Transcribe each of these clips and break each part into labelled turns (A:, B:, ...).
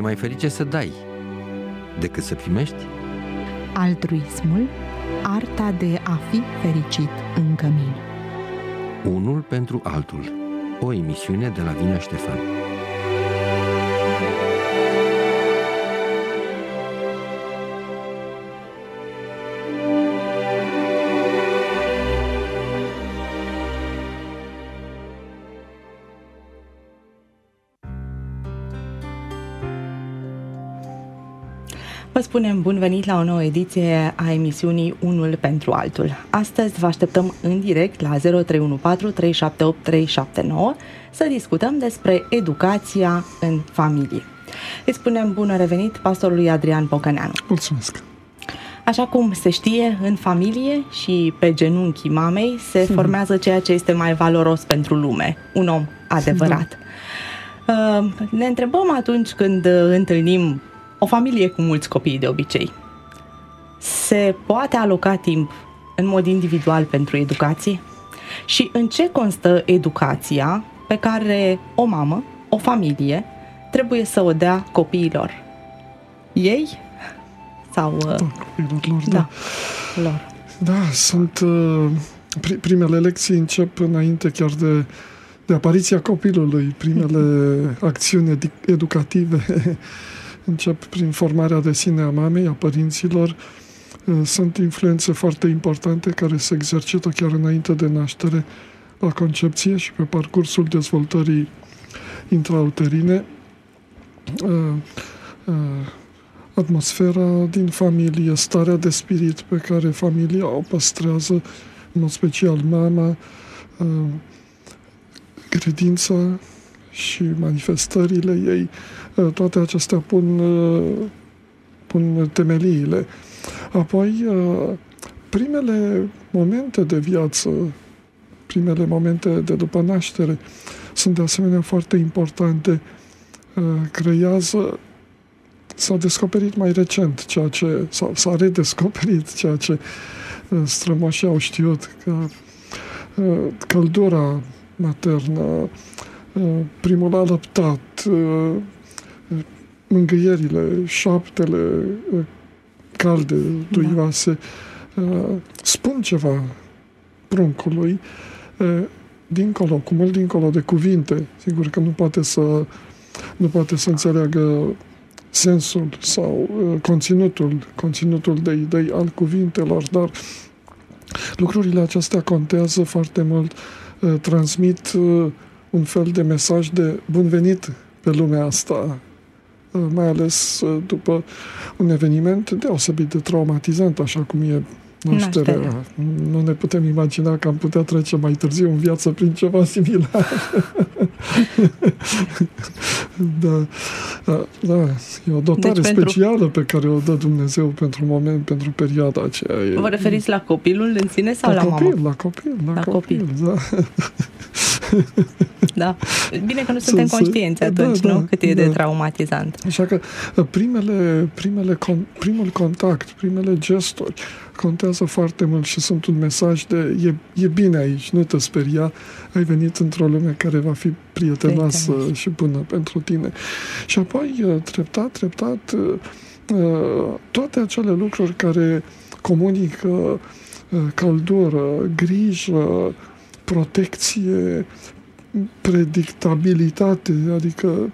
A: E mai ferice să dai decât să primești?
B: Altruismul, arta de a fi fericit în cămin.
A: Unul pentru altul. O emisiune de la Vinea Ștefan.
C: Vă spunem bun venit la o nouă ediție a emisiunii Unul pentru altul. Astăzi vă așteptăm în direct la 0314 378 379 să discutăm despre educația în familie. Îi spunem bun revenit pastorului Adrian Pocăneanu.
D: Mulțumesc!
C: Așa cum se știe, în familie și pe genunchii mamei se formează ceea ce este mai valoros pentru lume, un om adevărat. Ne întrebăm atunci când întâlnim o familie cu mulți copii de obicei, se poate aloca timp în mod individual pentru educație? Și în ce constă educația pe care o mamă, o familie, trebuie să o dea copiilor? Ei? Sau...
D: copiilor lor,
C: da. Lor.
D: Da, sunt... primele lecții încep înainte chiar de apariția copilului. Primele acțiuni educative încep prin formarea de sine a mamei, a părinților. Sunt influențe foarte importante care se exercită chiar înainte de naștere, la concepție și pe parcursul dezvoltării intrauterine. Atmosfera din familie, starea de spirit pe care familia o păstrează, în mod special mama, credința și manifestările ei, toate acestea pun temeliile. Apoi, primele momente de viață, primele momente de după naștere sunt de asemenea foarte importante. S-a descoperit mai recent s-a redescoperit ceea ce strămoșii au știut, că căldura maternă, primul alăptat, mângâierile, șoaptele calde, duioase, spun ceva pruncului, cu mult dincolo de cuvinte. Sigur că nu poate să înțeleagă sensul sau conținutul de idei al cuvintelor, dar lucrurile acestea contează foarte mult, transmit un fel de mesaj de bun venit pe lumea asta, mai ales după un eveniment deosebit de traumatizant, așa cum e nașterea. Nu ne putem imagina că am putea trece mai târziu în viață prin ceva similar. Da, e o dotare specială pe care o dă Dumnezeu pentru moment, pentru perioada aceea.
C: Vă referiți la copilul în sine sau la mamă?
D: La copil, da.
C: Da. Bine că nu suntem conștienți atunci, nu? Cât e de traumatizant.
D: Așa că primul contact, primele gesturi contează foarte mult și sunt un mesaj de e bine aici, nu te speria, ai venit într-o lume care va fi prietenoasă și bună pentru tine. Și apoi, treptat, toate acele lucruri care comunică căldură, grijă, protecție, predictabilitate, adică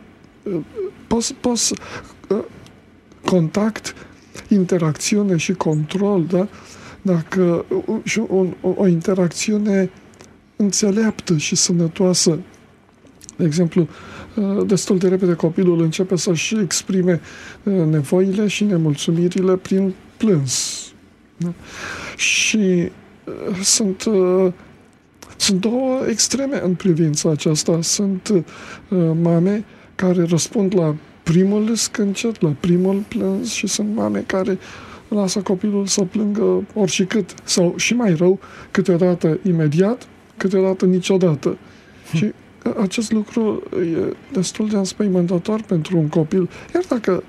D: contact, interacțiune și control, da? Dacă și o interacțiune înțeleaptă și sănătoasă. De exemplu, destul de repede copilul începe să-și exprime nevoile și nemulțumirile prin plâns. Da? Și sunt două extreme în privința aceasta. Sunt mame care răspund la primul scâncet, la primul plâns, și sunt mame care lasă copilul să plângă oricât, sau și mai rău, câteodată imediat, câteodată niciodată. Și acest lucru e destul de înspăimântător pentru un copil, iar dacă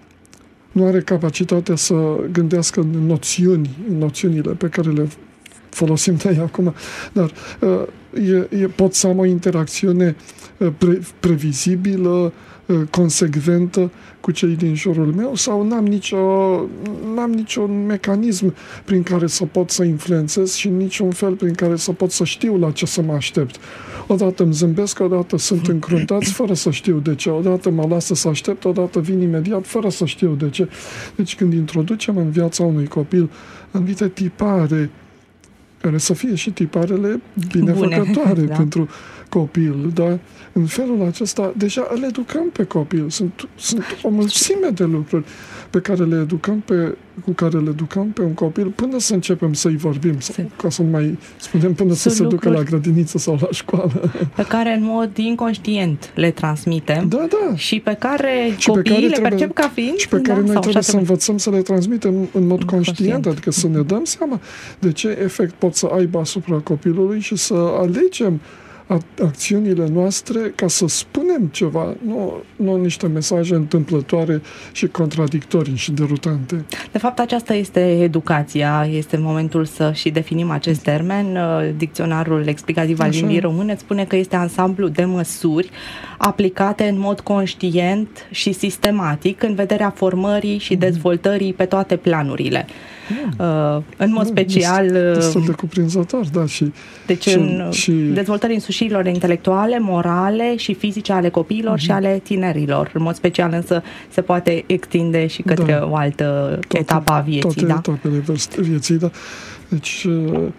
D: nu are capacitatea să gândească în noțiunile pe care le folosim noi acum, dar pot să am o interacțiune previzibilă, consecventă cu cei din jurul meu sau n-am niciun mecanism prin care să pot să influențez și niciun fel prin care să pot să știu la ce să mă aștept. Odată îmi zâmbesc, odată sunt încruntați fără să știu de ce, odată mă lasă să aștept, odată vin imediat fără să știu de ce. Deci când introducem în viața unui copil anumite tipare, care să fie și tiparele binefăcătoare pentru copil, da? În felul acesta, deja îl educăm pe copil. Sunt o mulțime de lucruri cu care le educăm pe un copil până să începem să-i vorbim, ca să nu mai spunem până să se ducă la grădiniță sau la școală.
C: Pe care în mod inconștient le transmitem.
D: Da.
C: Și pe care copiii le percep ca fiind.
D: Și pe care noi trebuie să învățăm să le transmitem în mod conștient, adică să ne dăm seama de ce efect pot să aibă asupra copilului și să alegem acțiunile noastre ca să spunem ceva, nu niște mesaje întâmplătoare și contradictorii și derutante.
C: De fapt, aceasta este educația. Este momentul să și definim acest termen. Dicționarul explicativ al limbii române spune că este ansamblu de măsuri aplicate în mod conștient și sistematic în vederea formării și dezvoltării pe toate planurile. În mod special
D: destul de cuprinzător, da,
C: și dezvoltării însușirilor intelectuale, morale și fizice ale copiilor și ale tinerilor. În mod special însă se poate extinde și către o altă etapă a vieții.
D: Toate etapele vieții, da. Deci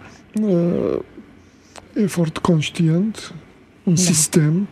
D: efort conștient, un sistem,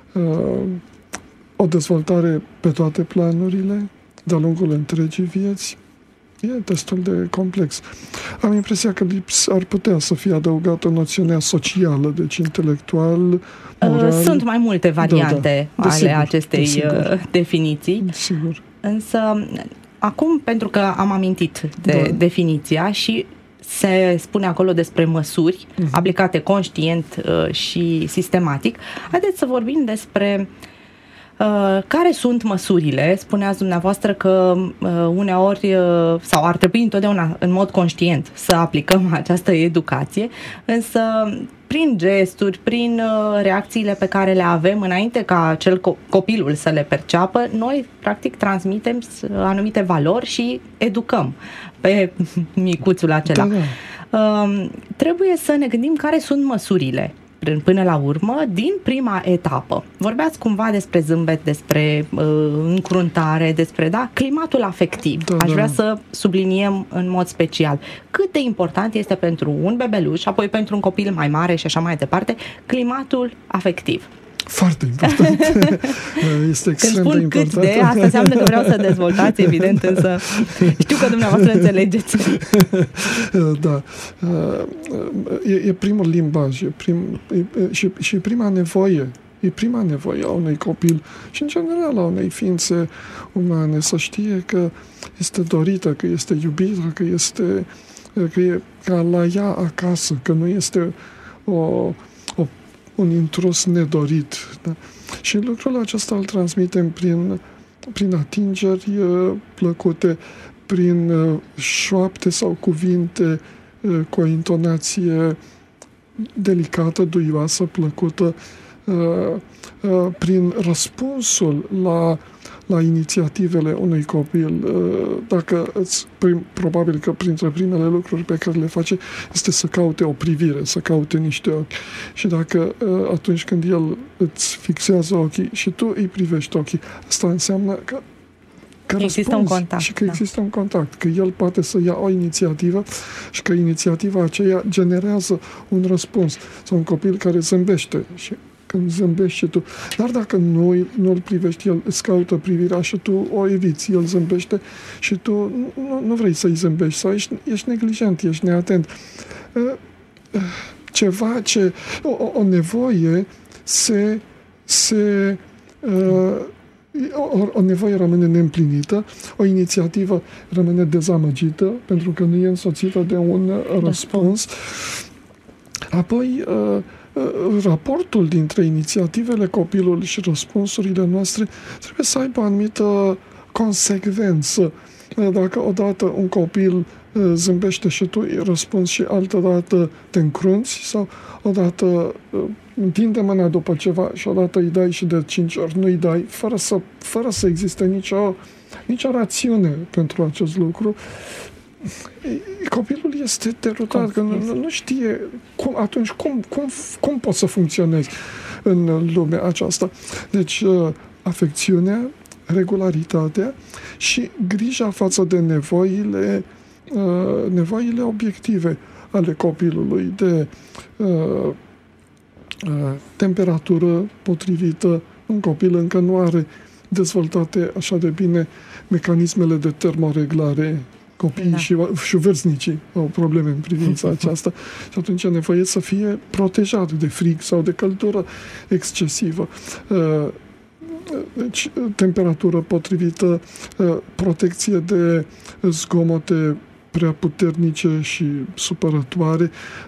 D: o dezvoltare pe toate planurile de-a lungul întregii vieți. E destul de complex. Am impresia că ar putea să fie adăugată noțiunea socială, deci intelectual, moral.
C: Sunt mai multe variante ale acestei definiții.
D: Sigur.
C: Însă, acum, pentru că am amintit de definiția și se spune acolo despre măsuri aplicate conștient și sistematic, haideți să vorbim despre care sunt măsurile. Spuneați dumneavoastră că uneori sau ar trebui întotdeauna în mod conștient să aplicăm această educație, însă prin gesturi, prin reacțiile pe care le avem înainte ca copilul să le perceapă, noi practic transmitem anumite valori și educăm pe micuțul acela. Trebuie să ne gândim care sunt măsurile până la urmă, din prima etapă. Vorbeați cumva despre zâmbet, despre încruntare, despre climatul afectiv. Aș vrea să subliniem în mod special cât de important este pentru un bebeluș, apoi pentru un copil mai mare și așa mai departe, climatul afectiv.
D: Foarte important. Este extrem de important.
C: Când spun cât de, asta înseamnă că vreau să dezvoltați, evident, însă știu că dumneavoastră înțelegeți.
D: Da. E primul limbaj, și prima nevoie. E prima nevoie a unui copil și, în general, a unei ființe umane, să știe că este dorită, că este iubită, că e ca la ea acasă, că nu este un intrus nedorit. Da? Și lucrul acesta îl transmitem prin atingeri plăcute, prin șoapte sau cuvinte cu o intonație delicată, duioasă, plăcută, prin răspunsul la inițiativele unui copil. Probabil că printre primele lucruri pe care le face este să caute o privire, să caute niște ochi. Și dacă atunci când el îți fixează ochii și tu îi privești ochii, asta înseamnă că
C: există un contact.
D: Și că există un contact, că el poate să ia o inițiativă și că inițiativa aceea generează un răspuns. Sau un copil care zâmbește și când zâmbești și tu. Dar dacă nu-l privești, el îți caută privirea și tu o eviți. El zâmbește și tu nu vrei să-i zâmbești sau ești neglijent, ești neatent. O nevoie o nevoie rămâne neîmplinită, o inițiativă rămâne dezamăgită pentru că nu e însoțită de un răspuns. Apoi, raportul dintre inițiativele copilului și răspunsurile noastre trebuie să aibă o anumită consecvență. Dacă odată un copil zâmbește și tu îi răspunzi și altădată te încrunți, sau odată întinde mâna după ceva și odată îi dai și de 5 ori nu îi dai, fără să existe nicio rațiune pentru acest lucru, copilul este derutat, că nu știe cum poți să funcționezi în lumea aceasta. Deci, afecțiunea, regularitatea și grija față de nevoile obiective ale copilului, de temperatură potrivită. Un copil încă nu are dezvoltate așa de bine mecanismele de termoreglare. Copiii și vârstnicii au probleme în privința aceasta și atunci e nevoie să fie protejat de frig sau de căldură excesivă. Deci, temperatură potrivită, protecție de zgomote prea puternice și supărătoare,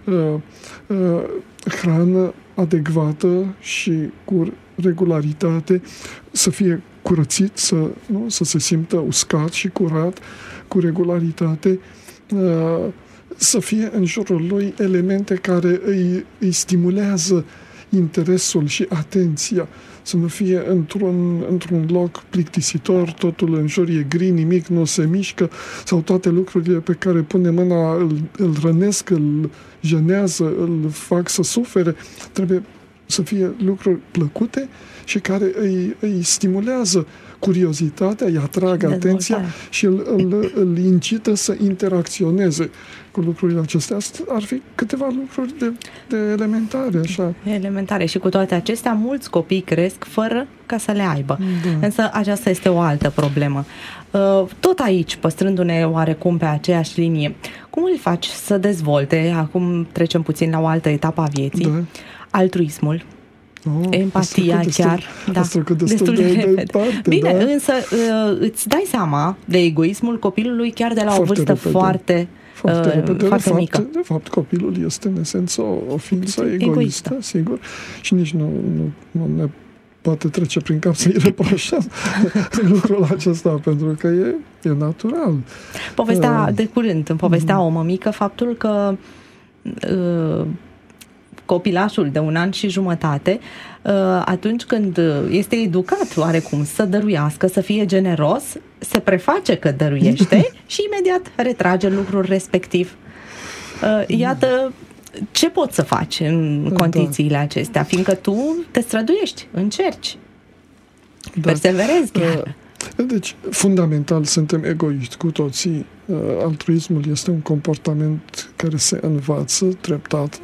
D: hrană adecvată și cu regularitate, să fie curățit, să se simtă uscat și curat, cu regularitate, să fie în jurul lui elemente care îi stimulează interesul și atenția, să nu fie într-un loc plictisitor, totul în jur e gri, nimic nu se mișcă, sau toate lucrurile pe care pune mâna îl rănesc, îl jenează, îl fac să sufere. Trebuie să fie lucruri plăcute și care îi stimulează curiozitatea, îi atrag atenția și îl incită să interacționeze cu lucrurile acestea. Ar fi câteva lucruri de elementare, așa.
C: Elementare, și cu toate acestea, mulți copii cresc fără ca să le aibă. Da. Însă aceasta este o altă problemă. Tot aici, păstrându-ne oarecum pe aceeași linie, cum îl faci să dezvolte, acum trecem puțin la o altă etapă a vieții, altruismul, empatia chiar, destul de repede. Bine, da? Însă îți dai seama de egoismul copilului chiar de la o vârstă foarte mică.
D: De fapt, copilul este în esență o ființă egoistă, sigur, și nici nu ne poate trece prin cap să-i reproșăm lucrul acesta, pentru că e natural.
C: Povestea de curând, îmi povestea o mămică faptul că copilașul de 1 an și jumătate, atunci când este educat oarecum să dăruiască, să fie generos, se preface că dăruiește și imediat retrage lucrul respectiv. Iată ce poți să faci în condițiile acestea, fiindcă tu te străduiești, încerci, perseverezi chiar.
D: Deci, fundamental, suntem egoiști cu toții. Altruismul este un comportament care se învață treptat.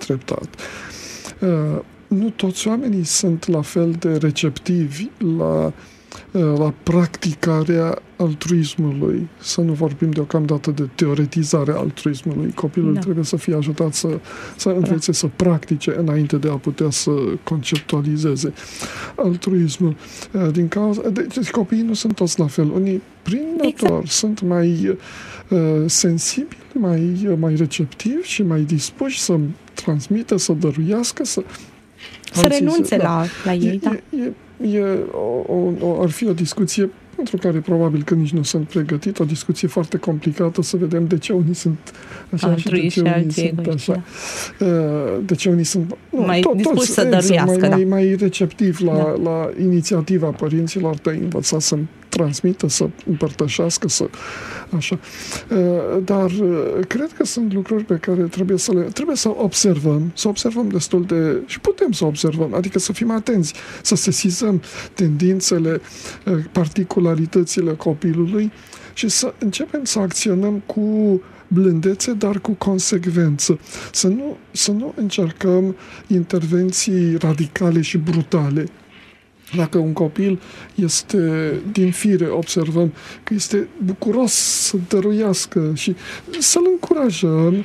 D: Nu toți oamenii sunt la fel de receptivi la practicarea altruismului. Să nu vorbim deocamdată de teoretizarea altruismului. Copilul trebuie să fie ajutat să învețe să practice înainte de a putea să conceptualizeze altruismul. Din cauza, deci copiii nu sunt toți la fel. Unii prin natur sunt mai sensibili, mai receptivi și mai dispuși să transmită, să dăruiască, să
C: renunțe la ei,
D: ar fi o discuție pentru care probabil că nici nu sunt pregătit, o discuție foarte complicată, să vedem de ce unii sunt așa și de ce unii sunt așa. De ce unii sunt
C: mai dispuși să dăruiască,
D: mai receptivi la inițiativa părinților de a învăța să transmită, să împărtășească, așa. Dar cred că sunt lucruri pe care trebuie să observăm destul de... și putem să observăm, adică să fim atenți, să sesizăm tendințele, particularitățile copilului și să începem să acționăm cu blândețe, dar cu consecvență. Să nu încercăm intervenții radicale și brutale. Dacă un copil este din fire, observăm că este bucuros să dăruiască și să-l încurajăm,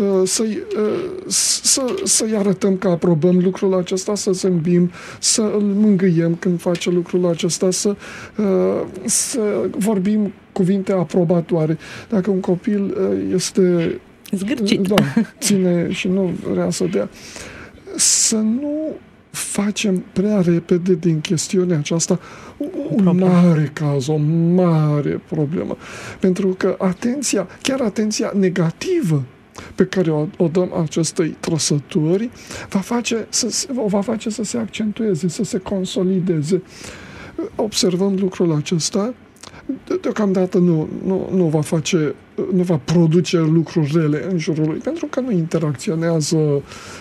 D: să-i arătăm că aprobăm lucrul acesta, să zâmbim, să îl mângâiem când face lucrul acesta, să vorbim cuvinte aprobatoare. Dacă un copil este
C: zgârcit,
D: ține și nu vrea să dea, să nu facem prea repede din chestiunea aceasta un mare caz, o mare problemă. Pentru că atenția negativă pe care o dăm acestei trăsături o va face să se accentueze, să se observăm lucrul acesta. Deocamdată nu va produce lucruri rele în jurul lui, pentru că nu interacționează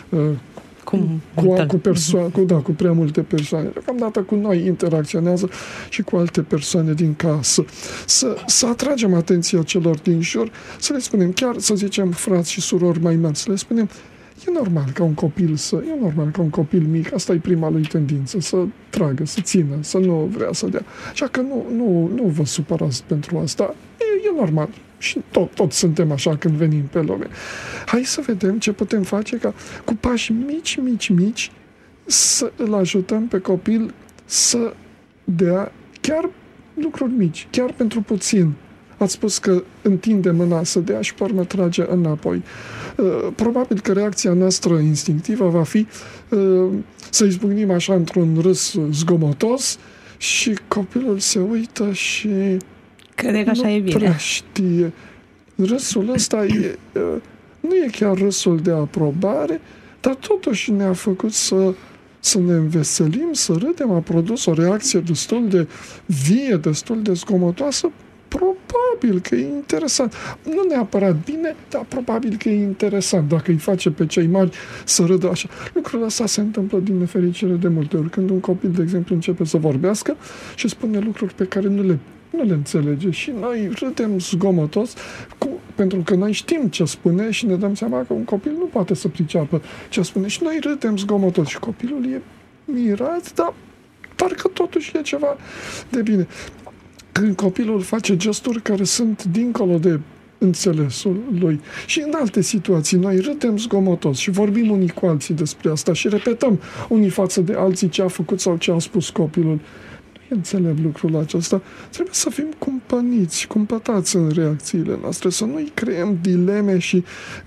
D: cu prea multe persoane. Deocamdată cu noi interacționează și cu alte persoane din casă. Să atragem atenția celor din jur, să le spunem, chiar să zicem frați și surori mai mari, să le spunem, e normal ca un copil mic, asta e prima lui tendință, să tragă, să țină, să nu vrea să dea. Așa că nu vă supărați pentru asta, e normal. Și tot suntem așa când venim pe lume. Hai să vedem ce putem face ca cu pași mici să îl ajutăm pe copil să dea chiar lucruri mici, chiar pentru puțin. Ați spus că întinde mâna să dea și pe urmă trage înapoi. Probabil că reacția noastră instinctivă va fi să izbucnim așa într-un râs zgomotos și copilul se uită și
C: crede că așa e bine.
D: Prea știe. Râsul ăsta nu e chiar râsul de aprobare, dar totuși ne-a făcut să ne înveselim, să râdem, a produs o reacție destul de vie, destul de zgomotoasă. Probabil că e interesant. Nu neapărat bine, dar probabil că e interesant dacă îi face pe cei mari să râdă așa. Lucrul ăsta se întâmplă din nefericire de multe ori. Când un copil, de exemplu, începe să vorbească și spune lucruri pe care nu le înțelege și noi râdem zgomotos pentru că noi știm ce spune și ne dăm seama că un copil nu poate să priceapă ce spune și noi râdem zgomotos și copilul e mirat, dar parcă totuși e ceva de bine. Când copilul face gesturi care sunt dincolo de înțelesul lui și în alte situații noi râdem zgomotos și vorbim unii cu alții despre asta și repetăm unii față de alții ce a făcut sau ce a spus copilul. Înțeleg lucrul acesta, trebuie să fim cumpătați în reacțiile noastre, să nu-i creăm dileme și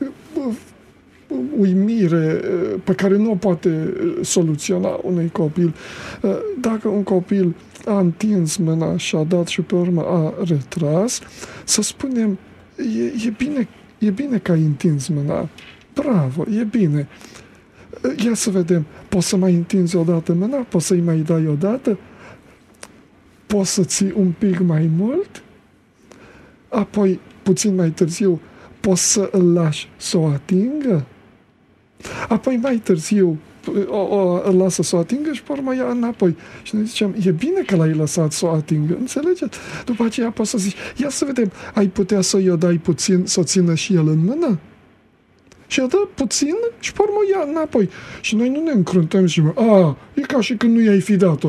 D: uimire pe care nu o poate soluționa unui copil. Dacă un copil a întins mâna și a dat și pe urmă a retras, să spunem, e bine că ai întins mâna, bravo, e bine. Ia să vedem, poți să mai întinzi odată mâna? Poți să-i mai dai odată? Poți să ții un pic mai mult, apoi, puțin mai târziu, poți să îl lași să o atingă, apoi mai târziu îl lasă să o atingă și pe urmă ia înapoi. Și noi zicem, e bine că l-ai lăsat să o atingă, înțelegeți? După aceea poți să zici, ia să vedem, ai putea să-i o dai puțin, să o țină și el în mână? Și o dă puțin și pe urmă ia înapoi. Și noi nu ne încruntăm și e ca și când nu i-ai fi dat-o.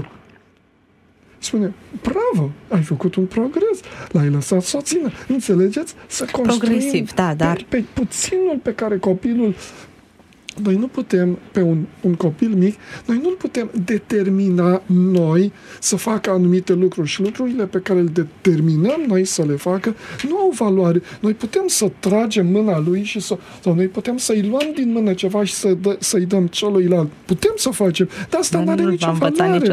D: Spune, bravo, ai făcut un progres, l-ai lăsat să o țină. Înțelegeți? Să construim
C: progresiv, da, dar
D: pe puținul pe care copilul... Noi nu putem, pe un copil mic, noi nu-l putem determina noi să facă anumite lucruri și lucrurile pe care le determinăm noi să le facă nu au valoare. Noi putem să tragem mâna lui și sau noi putem să-i luăm din mână ceva și să-i dăm celuilalt. Putem să facem, dar asta nu are nicio valoare.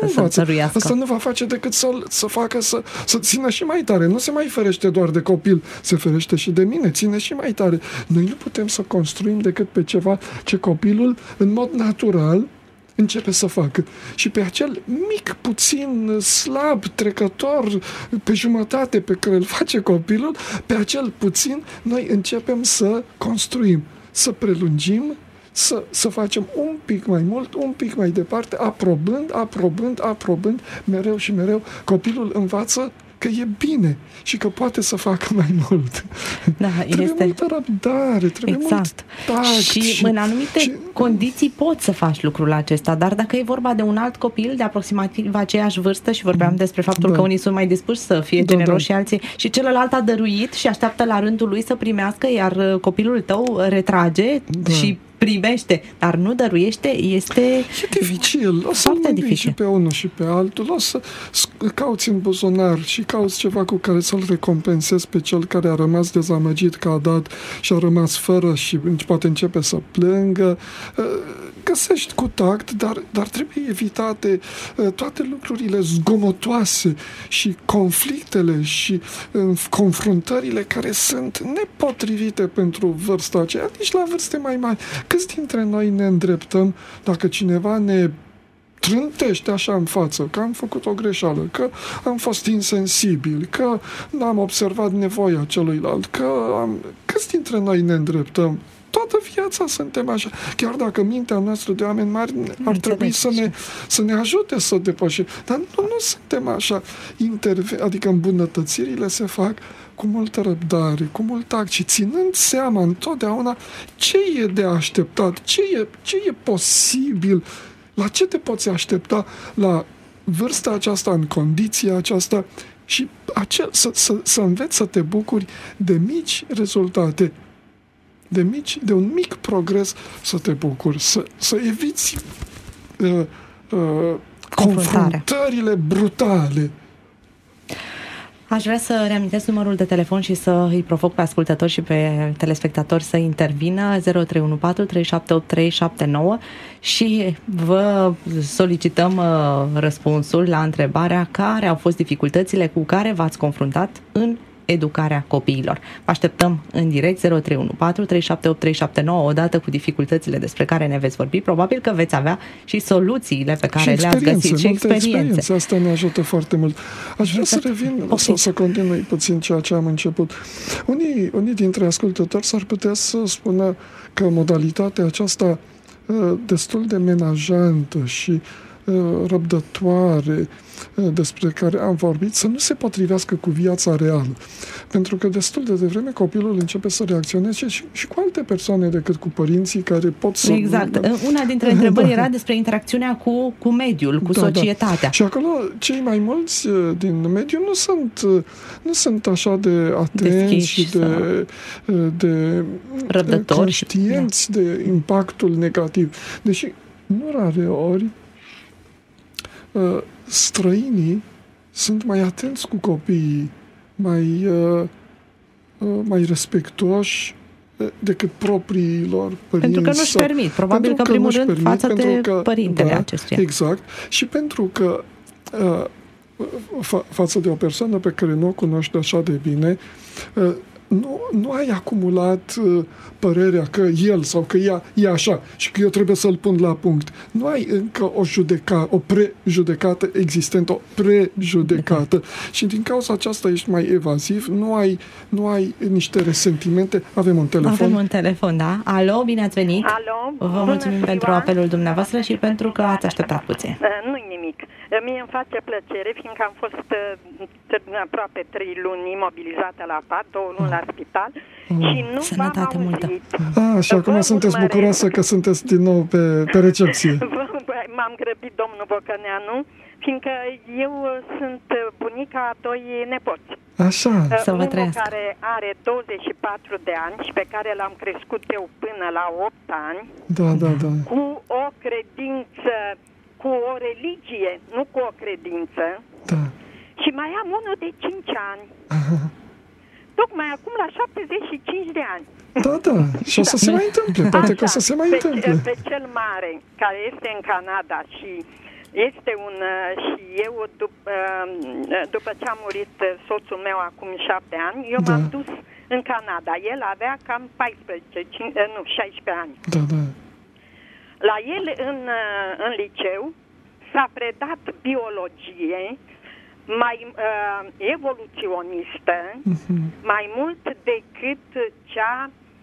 D: Asta nu va face decât să facă să țină și mai tare. Nu se mai ferește doar de copil, se ferește și de mine, ține și mai tare. Noi nu putem să construim decât pe ceva ce copilul, în mod natural, începe să facă. Și pe acel mic, puțin, slab, trecător, pe jumătate pe care îl face copilul, pe acel puțin, noi începem să construim, să prelungim, să facem un pic mai mult, un pic mai departe, aprobând, mereu și mereu. Copilul învață că e bine și că poate să facă mai mult.
C: Da,
D: trebuie multă răbdare, trebuie mult tact.
C: Și în anumite condiții poți să faci lucrul acesta, dar dacă e vorba de un alt copil de aproximativ aceeași vârstă și vorbeam despre faptul că unii sunt mai dispuși să fie generoși și alții și celălalt a dăruit și așteaptă la rândul lui să primească, iar copilul tău retrage și primește, dar nu dăruiește, e
D: dificil. O să dificil. Și pe unul și pe altul, o să cauți în buzunar și cauți ceva cu care să-l recompensezi pe cel care a rămas dezamăgit că a dat și a rămas fără și poate începe să plângă. găsești cu tact, dar trebuie evitate toate lucrurile zgomotoase și conflictele și confruntările care sunt nepotrivite pentru vârsta aceea, nici la vârste mai mari. Câți dintre noi ne îndreptăm dacă cineva ne trântește așa în față, că am făcut o greșeală, că am fost insensibil, că n-am observat nevoia celuilalt, câți dintre noi ne îndreptăm? Toată viața suntem așa. Chiar dacă mintea noastră de oameni mari ar trebui să ne ajute să depășim. Dar nu suntem așa. Adică îmbunătățirile se fac cu multă răbdare, cu mult tact și ținând seama întotdeauna ce e de așteptat, ce e posibil, la ce te poți aștepta la vârsta aceasta, în condiția aceasta și să înveți să te bucuri de mici rezultate, de un mic progres, să te bucuri, să eviți confruntările brutale.
C: Aș vrea să reamintesc numărul de telefon și să îi provoc pe ascultători și pe telespectatori să intervină 0314 378379 și vă solicităm răspunsul la întrebarea: care au fost dificultățile cu care v-ați confruntat în educarea copiilor. Vă așteptăm în direct 0314 378379 odată cu dificultățile despre care ne veți vorbi. Probabil că veți avea și soluțiile pe care le-ați găsit și experiențe.
D: Asta ne ajută foarte mult. Aș vrea să revin, să continui puțin ceea ce am început. Unii dintre ascultători s-ar putea să spună că modalitatea aceasta destul de menajantă și răbdătoare despre care am vorbit să nu se potrivească cu viața reală. Pentru că destul de devreme copilul începe să reacționeze și cu alte persoane decât cu părinții care pot să...
C: Exact. Una dintre întrebări era despre interacțiunea cu mediul, cu societatea. Da.
D: Și acolo cei mai mulți din mediu nu sunt așa de atenți și de
C: răbdători,
D: conștienți de impactul negativ. Deși nu rare ori străinii sunt mai atenți cu copiii, mai respectuoși decât propriilor părinți.
C: Pentru că nu-și permit. Probabil că, în primul rând, față de părintele acestuia.
D: Exact. Și pentru că față de o persoană pe care nu o cunoști așa de bine, nu ai acumulat părerea că el sau că ea e așa și că eu trebuie să-l pun la punct. Nu ai încă o prejudecată existentă, o prejudecată. Și din cauza aceasta ești mai evaziv, nu ai niște resentimente. Avem un telefon,
C: da. Alo, bine ați venit.
E: Alo.
C: Vă mulțumim pentru apelul dumneavoastră și pentru că ați așteptat puțin.
E: Nu-i nimic. Mie îmi face plăcere, fiindcă am fost aproape 3 luni imobilizată la pat, 2 luni la spital și nu
C: Sănătate
E: v-am
C: multă.
E: auzit.
D: Și acum sunteți bucuroasă că sunteți din nou pe recepție.
E: M-am grăbit, domnul Bocăneanu, fiindcă eu sunt bunica a 2 nepoți.
D: Așa.
C: Să vă
E: unul
C: trăiască.
E: care are 24 de ani și pe care l-am crescut eu până la 8 ani.
D: Da.
E: Cu o credință, cu o religie, nu cu o credință.
D: Da.
E: Și mai am unul de 5 ani.
D: Aha.
E: Tocmai acum la 75 de ani.
D: Da. Și o să se mai întâmple. Poate că o să se mai întâmple.
E: Pe cel mare, care este în Canada și este și eu, după ce a murit soțul meu acum 7 ani, eu m-am dus în Canada. El avea cam 16 ani.
D: Da.
E: La el în liceu s-a predat biologie mai evoluționistă, mai mult decât cea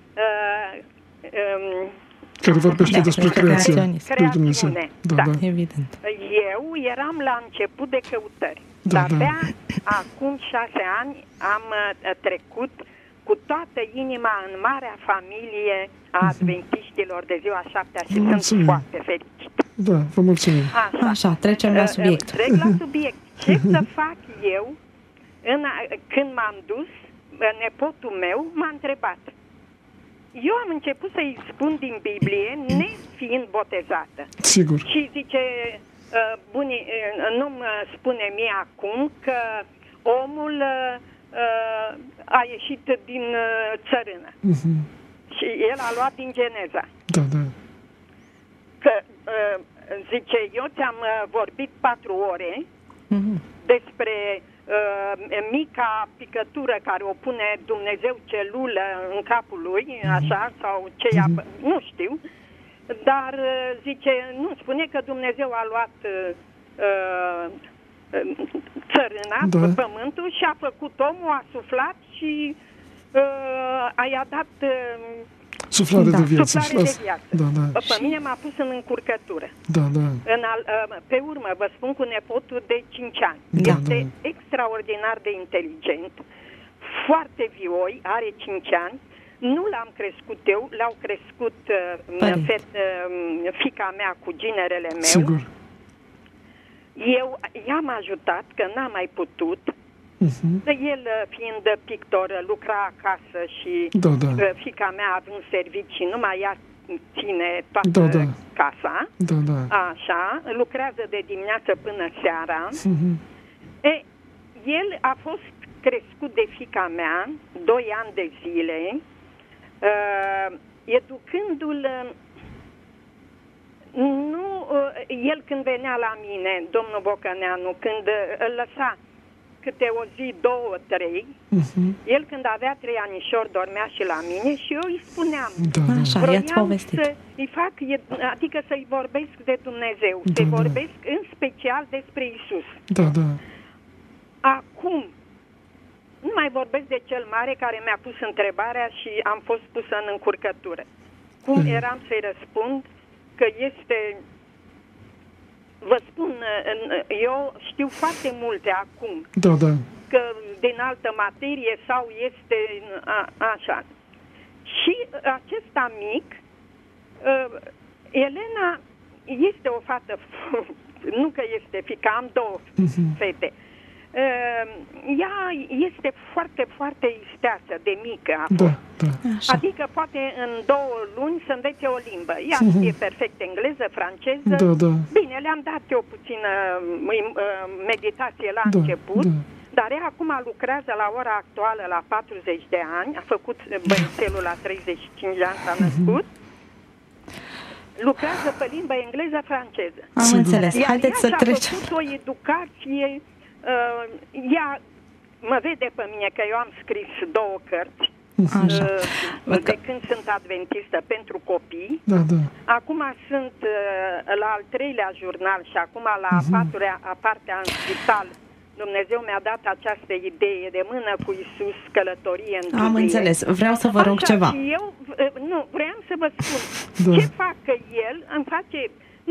D: care vorbește despre creațiune.
E: Da.
C: Evident.
E: Eu eram la început de căutări. Abia acum 6 ani am trecut cu toată inima în marea familie a adventiștilor de ziua 7-a și sunt foarte fericit.
D: Da, vă mulțumim.
C: Așa, trecem la subiect.
E: Trec la subiect. Ce să fac eu? Când m-am dus, nepotul meu m-a întrebat. Eu am început să-i spun din Biblie, nefiind botezată.
D: Sigur.
E: Și zice, nu-mi spune mie acum că omul a ieșit din țărână. Și el a luat din Geneza.
D: Da.
E: că, zice, eu ți-am vorbit 4 ore despre mica picătură care o pune Dumnezeu celulă în capul lui, așa, sau ce nu știu, dar zice, nu, spune că Dumnezeu a luat țărâna, pământul și a făcut omul, a suflat și i-a dat
D: suflare de viață.
E: Pe mine m-a pus în încurcătură. Pe urmă, vă spun, cu nepotul de 5 ani. Este extraordinar de inteligent, foarte vioi, are 5 ani. Nu l-am crescut eu, l-au crescut fiica mea cu ginerele meu.
D: Sigur.
E: Eu i-am ajutat, că n-am mai putut. El, fiind pictor, lucra acasă și fiica mea având servicii, numai ea ține toată casa. Așa, lucrează de dimineață până seara. El a fost crescut de fiica mea 2 ani de zile, educându-l. El când venea la mine, domnul Bocăneanu, când îl lăsa câte o zi, 2, 3, el când avea 3 anișori dormea și la mine și eu îi spuneam, vroiam să-i fac, adică să-i vorbesc de Dumnezeu, să-i vorbesc în special despre Iisus. Acum nu mai vorbesc de cel mare care mi-a pus întrebarea și am fost pusă în încurcătură. Cum eram să-i răspund? Că este, vă spun, eu știu foarte multe acum, că din altă materie sau este așa. Și acest amic, Elena, este o fată, nu că este fiica, am 2 fete. Ea este foarte, foarte isteață de mică. Adică poate în 2 luni să învețe o limbă. Ea știe perfect engleză, franceză. Bine, le-am dat eu puțină meditație la început, dar ea acum lucrează la ora actuală la 40 de ani, a făcut băiețelul la 35 de ani, s-a născut. Lucrează pe limbă engleză, franceză.
C: Am înțeles. Haideți să trecem.
E: A făcut o educație. Ea mă vede pe mine că eu am scris 2 cărți de când sunt adventistă pentru copii. Acum sunt la al 3-lea jurnal și acum la a 4-a partea în spital. Dumnezeu mi-a dat această idee de mână cu Iisus, călătorie în Biblie.
C: Am înțeles. Vreau să vă rog ceva.
E: Și eu, vreau să vă spun ce fac că el îmi face.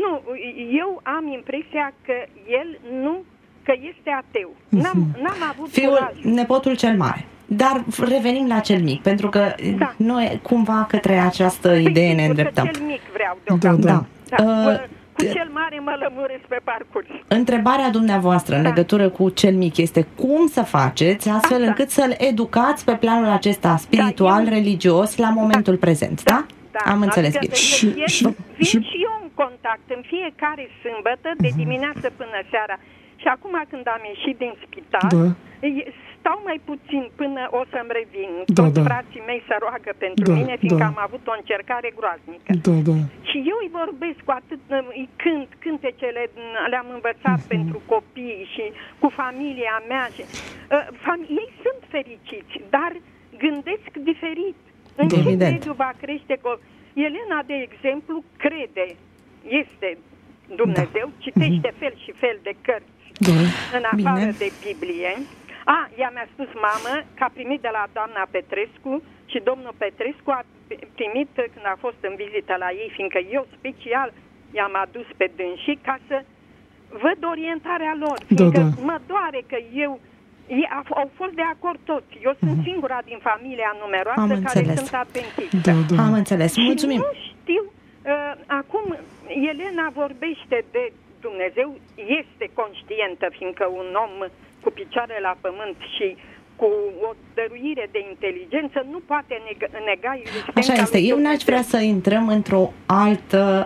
E: Eu am impresia că el că este ateu. N-am avut
C: fiul, nepotul cel mare. Dar revenim la cel mic, pentru că noi cumva către această idee ne îndreptăm.
E: Cu cel mic vreau deocamdată. Cu cel mare mă lămuresc pe parcurs.
C: Întrebarea dumneavoastră în legătură cu cel mic este cum să faceți astfel încât să-l educați pe planul acesta spiritual, religios, la momentul prezent, da? Am înțeles.
E: Adică vin și eu în contact în fiecare sâmbătă, de dimineață până seara. Și acum când am ieșit din spital, stau mai puțin până o să-mi revin. Toți frații mei se roagă pentru mine, fiindcă am avut o încercare groaznică. Și eu îi vorbesc cu atât, îi cânt, cântecele le-am învățat pentru copii și cu familia mea. Și, ei sunt fericiți, dar gândesc diferit. În ce mediu va crește? Elena, de exemplu, crede, este Dumnezeu, citește fel și fel de cărți în afară de Biblie. Ea mi-a spus, mamă, că a primit de la doamna Petrescu și domnul Petrescu a primit când a fost în vizită la ei, fiindcă eu special i-am adus pe dânsii ca să văd orientarea lor, fiindcă mă doare că ei au fost de acord toți. Eu sunt singura din familia numeroasă care sunt adventistă.
C: Am înțeles. Mulțumim.
E: Și nu știu, acum Elena vorbește de Dumnezeu, este conștientă, fiindcă un om cu picioare la pământ și cu o dăruire de inteligență nu poate nega existența.
C: Așa este. Eu n-aș vrea să intrăm într-o altă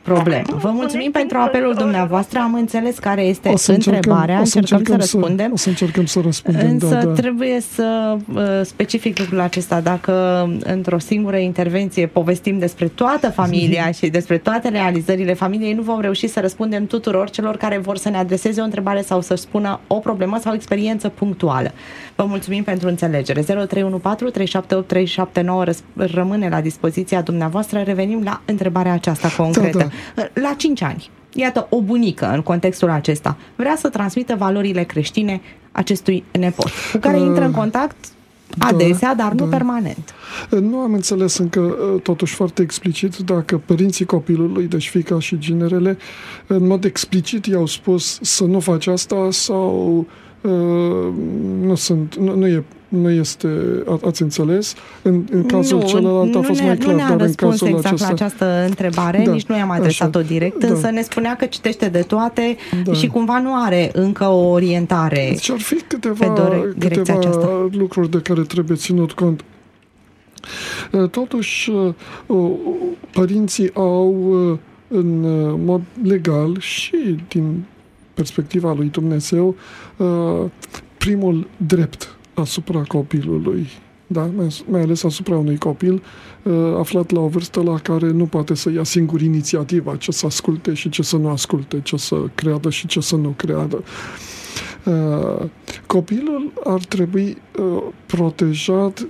C: problemă. Vă mulțumim pentru apelul dumneavoastră. Am înțeles care este întrebarea. Încercăm să răspundem.
D: O să încercăm să răspundem.
C: Însă trebuie să specific lucrul acesta. Dacă într-o singură intervenție povestim despre toată familia și despre toate realizările familiei, nu vom reuși să răspundem tuturor celor care vor să ne adreseze o întrebare sau să-și spună o problemă sau o experiență punctuală. Vă mulțumim pentru înțelegere. 0314 378 379 rămâne la dispoziția dumneavoastră. Revenim la întrebarea aceasta concretă. La 5 ani, iată, o bunică în contextul acesta vrea să transmită valorile creștine acestui nepot, cu care intră în contact adesea, dar nu permanent.
D: Nu am înțeles încă totuși foarte explicit dacă părinții copilului, deci fiica și ginerele, în mod explicit i-au spus să nu faci asta sau nu este, ați înțeles? În cazul celălalt a fost mai clar, dar în cazul
C: exact
D: acesta...
C: la această întrebare, nici nu i-am adresat-o direct, însă ne spunea că citește de toate și cumva nu are încă o orientare.
D: Deci ar fi câteva lucruri de care trebuie ținut cont. Totuși, părinții au în mod legal și din perspectiva lui Dumnezeu primul drept asupra copilului, da? Mai ales asupra unui copil aflat la o vârstă la care nu poate să ia singur inițiativa, ce să asculte și ce să nu asculte, ce să creadă și ce să nu creadă. Copilul ar trebui protejat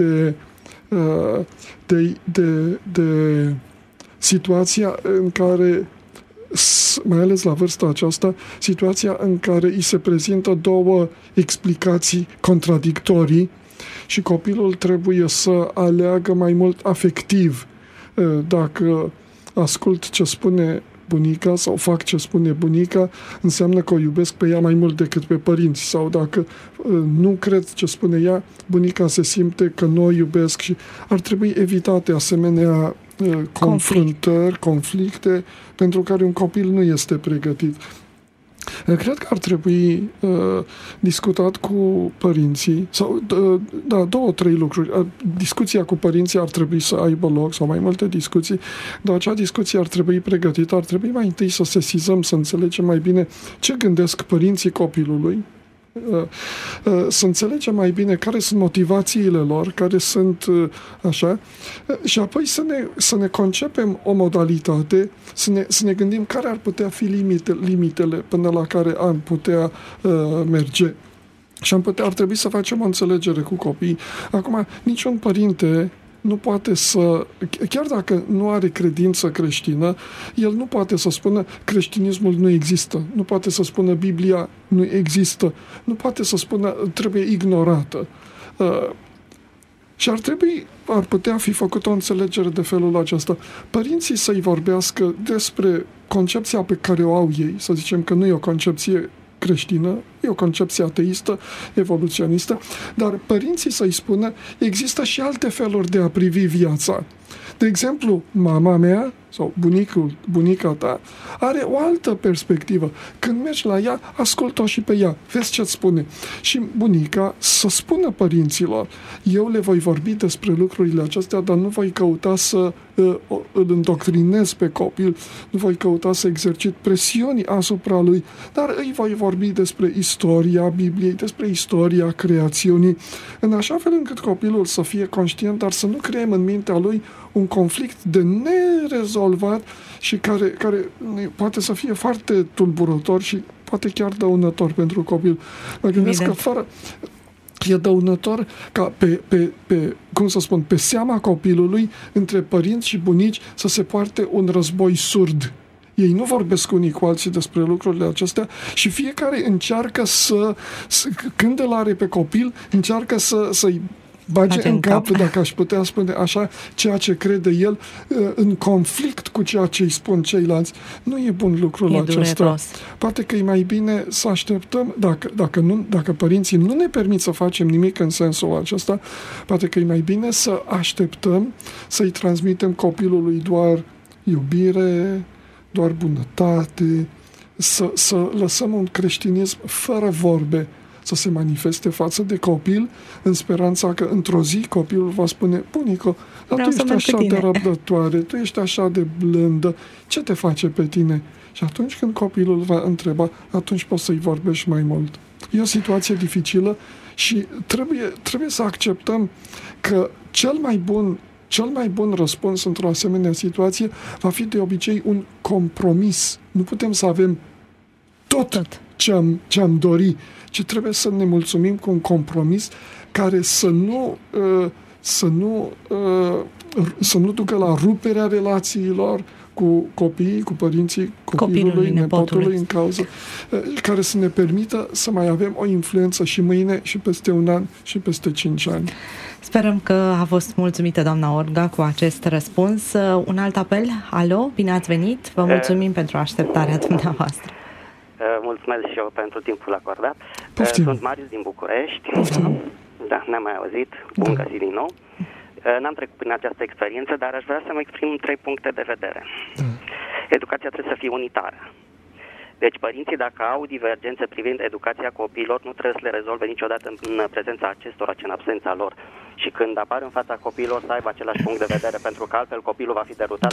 D: de situația în care, mai ales la vârsta aceasta, situația în care îi se prezintă două explicații contradictorii și copilul trebuie să aleagă mai mult afectiv dacă ascult ce spune bunica sau fac ce spune bunica, înseamnă că o iubesc pe ea mai mult decât pe părinți, sau dacă nu cred ce spune ea, bunica se simte că nu o iubesc și ar trebui evitate asemenea confruntări, conflicte pentru care un copil nu este pregătit. Cred că ar trebui discutat cu părinții sau, două, trei lucruri. Discuția cu părinții ar trebui să aibă loc sau mai multe discuții, dar acea discuție ar trebui pregătită, ar trebui mai întâi să sesizăm, să înțelegem mai bine ce gândesc părinții copilului, să înțelegem mai bine care sunt motivațiile lor, care sunt așa, și apoi să ne concepem o modalitate, să ne gândim care ar putea fi limitele până la care am putea merge. Și ar trebui să facem o înțelegere cu copiii. Acum, niciun părinte nu poate să, chiar dacă nu are credință creștină, el nu poate să spună creștinismul nu există, nu poate să spună Biblia nu există, nu poate să spună trebuie ignorată. Și ar putea fi făcută o înțelegere de felul acesta. Părinții să-i vorbească despre concepția pe care o au ei, să zicem că nu e o concepție creștină, e o concepție ateistă, evoluționistă, dar părinții să-i spună există și alte feluri de a privi viața. De exemplu, mama mea sau bunica ta are o altă perspectivă. Când mergi la ea, ascultă-o și pe ea. Vezi ce-ți spune. Și bunica să spună părinților, eu le voi vorbi despre lucrurile acestea, dar nu voi căuta să îl îndoctrinez pe copil, nu voi căuta să exercit presiuni asupra lui, dar îi voi vorbi despre istoria Bibliei, despre istoria creațiunii, în așa fel încât copilul să fie conștient, dar să nu creăm în mintea lui un conflict de nerezolvat și care poate să fie foarte tulburător și poate chiar dăunător pentru copil. Mă gândesc că e dăunător ca pe seama copilului, între părinți și bunici, să se poarte un război surd. Ei nu vorbesc unii cu alții despre lucrurile acestea și fiecare încearcă când îl are pe copil, încearcă să-i bage în cap, dacă aș putea spune așa, ceea ce crede el, în conflict cu ceea ce îi spun ceilalți. Nu e bun lucrul acesta. Poate că e mai bine să așteptăm, dacă părinții nu ne permit să facem nimic în sensul acesta, poate că e mai bine să așteptăm să-i transmitem copilului doar iubire, doar bunătate, să lăsăm un creștinism fără vorbe, să se manifeste față de copil, în speranța că într-o zi copilul va spune: bunico, dar tu ești așa de răbdătoare, tu ești așa de blândă, ce te face pe tine? Și atunci când copilul va întreba, atunci poți să-i vorbești mai mult. E o situație dificilă și trebuie să acceptăm că cel mai bun răspuns într-o asemenea situație va fi de obicei un compromis. Nu putem să avem tot ce am dori, ci trebuie să ne mulțumim cu un compromis care să nu ducă la ruperea relațiilor cu copiii, cu părinții copilului, nepotului în cauză, care să ne permită să mai avem o influență și mâine, și peste un an, și peste 5 ani.
C: Sperăm că a fost mulțumită doamna Olga cu acest răspuns. Un alt apel? Alo, bine ați venit! Vă mulțumim pentru așteptarea dumneavoastră.
F: Mulțumesc și eu pentru timpul acordat.
D: Poftim.
F: Sunt Marius din București.
D: Poftim.
F: Da, ne-am mai auzit. Bun găsit din nou. N-am trecut prin această experiență, dar aș vrea să mă exprim 3 puncte de vedere.
D: Da.
F: Educația trebuie să fie unitară. Deci părinții, dacă au divergențe privind educația copiilor, nu trebuie să le rezolve niciodată în prezența acestora, ci în absența lor. Și când apar în fața copiilor, să aibă același punct de vedere, pentru că altfel copilul va fi derutat.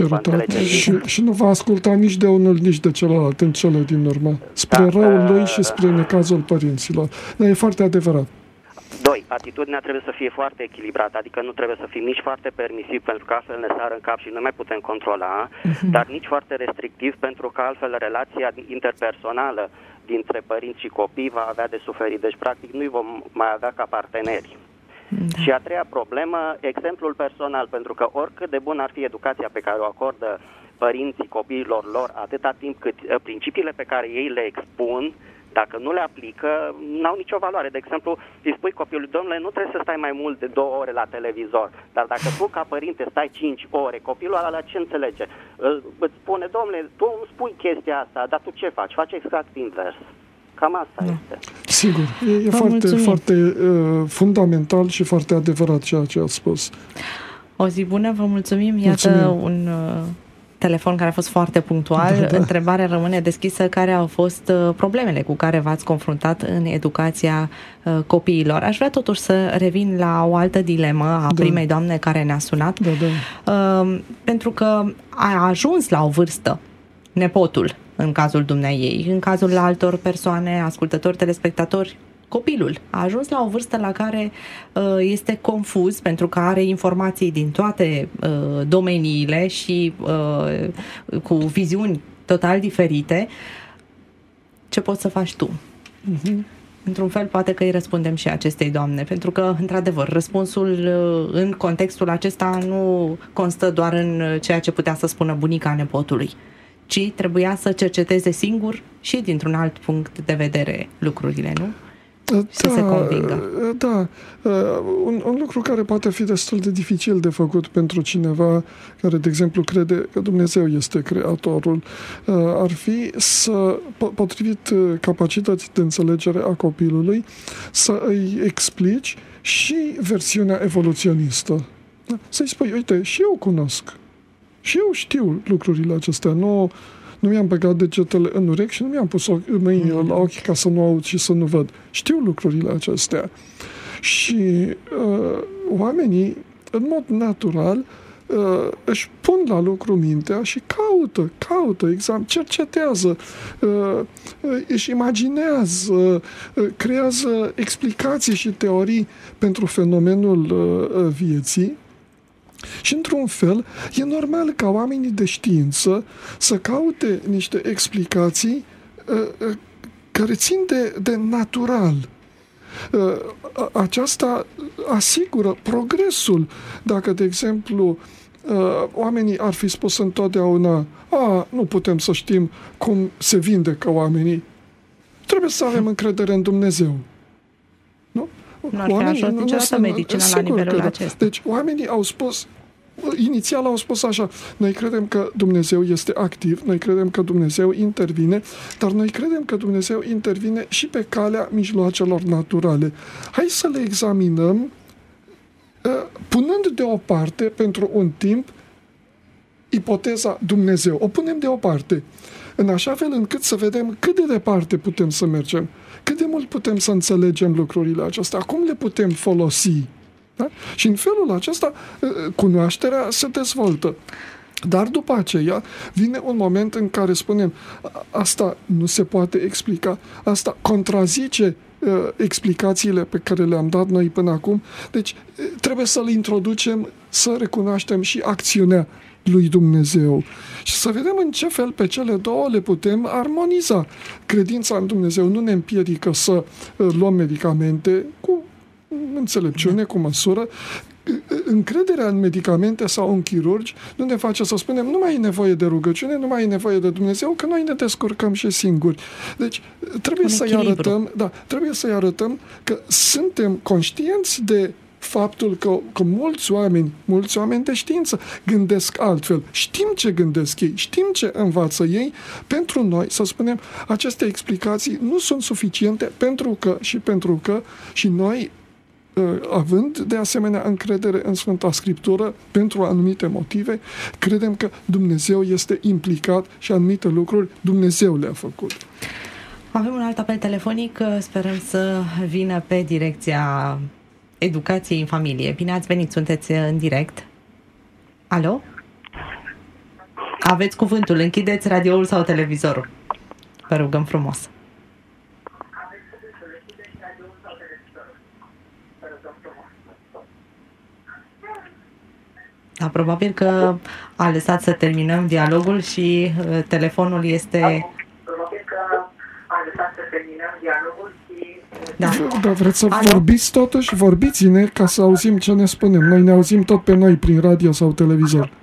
D: Și nu va asculta nici de unul, nici de celălalt în cele din urmă, spre răul lui și spre necazul părinților. Dar e foarte adevărat.
F: 2. Atitudinea trebuie să fie foarte echilibrată, adică nu trebuie să fim nici foarte permisiv, pentru că altfel ne sară în cap și nu mai putem controla, dar nici foarte restrictiv, pentru că altfel relația interpersonală dintre părinți și copii va avea de suferit. Deci, practic, nu-i vom mai avea ca parteneri. Da. Și a 3-a problemă, exemplul personal, pentru că oricât de bun ar fi educația pe care o acordă părinții copiilor lor, atâta timp cât principiile pe care ei le expun, dacă nu le aplică, n-au nicio valoare. De exemplu, îi spui copilului: domnule, nu trebuie să stai mai mult de 2 ore la televizor. Dar dacă tu, ca părinte, stai 5 ore, copilul ăla la ce înțelege? Îți spune: domnule, tu îmi spui chestia asta, dar tu ce faci? Faci exact invers. Cam asta este.
D: Sigur, e foarte, foarte fundamental și foarte adevărat ceea ce ați spus. O
C: zi bună, vă mulțumim. Iată un telefon care a fost foarte punctual. Da. Întrebarea rămâne deschisă: care au fost problemele cu care v-ați confruntat în educația copiilor? Aș vrea totuși să revin la o altă dilemă a primei doamne care ne-a sunat. Pentru că a ajuns la o vârstă, nepotul, în cazul dumneaei, în cazul altor persoane, ascultători, telespectatori, copilul a ajuns la o vârstă la care este confuz, pentru că are informații din toate domeniile și cu viziuni total diferite. Ce poți să faci tu? Într-un fel, poate că îi răspundem și acestei doamne, pentru că, într-adevăr, răspunsul în contextul acesta nu constă doar în ceea ce putea să spună bunica nepotului, ci trebuia să cerceteze singur și dintr-un alt punct de vedere lucrurile, nu? Să se convingă.
D: Da. Un lucru care poate fi destul de dificil de făcut pentru cineva care, de exemplu, crede că Dumnezeu este creatorul, ar fi să, potrivit capacității de înțelegere a copilului, să îi explici și versiunea evoluționistă. Să-i spui: uite, și eu cunosc. Și eu știu lucrurile acestea. Nu mi-am băgat degetele în urechi și nu mi-am pus mâinile la ochi ca să nu aud și să nu văd. Știu lucrurile acestea. Și oamenii, în mod natural, își pun la lucru mintea și caută, cercetează, își imaginează, creează explicații și teorii pentru fenomenul vieții. Și, într-un fel, e normal ca oamenii de știință să caute niște explicații care țin de natural. Aceasta asigură progresul. Dacă, de exemplu, oamenii ar fi spus întotdeauna: nu putem să știm cum se vindecă oamenii, trebuie să avem încredere în Dumnezeu. Nu?
C: Nu ar fi ajuns niciodată medicina la nivelul acesta.
D: Deci oamenii au spus, inițial au spus așa: noi credem că Dumnezeu este activ, noi credem că Dumnezeu intervine, dar noi credem că Dumnezeu intervine și pe calea mijloacelor naturale. Hai să le examinăm, punând deoparte pentru un timp ipoteza Dumnezeu. O punem deoparte. în așa fel încât să vedem cât de departe putem să mergem, cât de mult putem să înțelegem lucrurile acestea, cum le putem folosi. Da? Și în felul acesta cunoașterea se dezvoltă. Dar după aceea vine un moment în care spunem asta nu se poate explica, asta contrazice explicațiile pe care le-am dat noi până acum, deci trebuie să le introducem, să recunoaștem și acțiunea lui Dumnezeu și să vedem în ce fel pe cele două le putem armoniza. Credința în Dumnezeu nu ne împiedică să luăm medicamente cu înțelepciune, cu măsură. Încrederea în medicamente sau în chirurgi nu ne face să spunem nu mai e nevoie de rugăciune, nu mai e nevoie de Dumnezeu, că noi ne descurcăm și singuri. Deci trebuie să-i arătăm că suntem conștienți de faptul că mulți oameni de știință gândesc altfel. Știm ce gândesc ei, știm ce învață ei. Pentru noi, să spunem, aceste explicații nu sunt suficiente pentru că și noi, având de asemenea încredere în Sfânta Scriptură pentru anumite motive, credem că Dumnezeu este implicat și anumite lucruri Dumnezeu le-a făcut.
C: Avem un alt apel telefonic, sperăm să vină pe direcția educației în familie. Bine ați venit, sunteți în direct. Alo? Aveți cuvântul, închideți radioul sau televizorul. Vă rugăm frumos. Da, probabil că a lăsat să terminăm dialogul și telefonul este...
D: Da, vreți să vorbiți totuși? Vorbiți-ne ca să auzim ce ne spunem. Noi ne auzim tot pe noi prin radio sau televizor.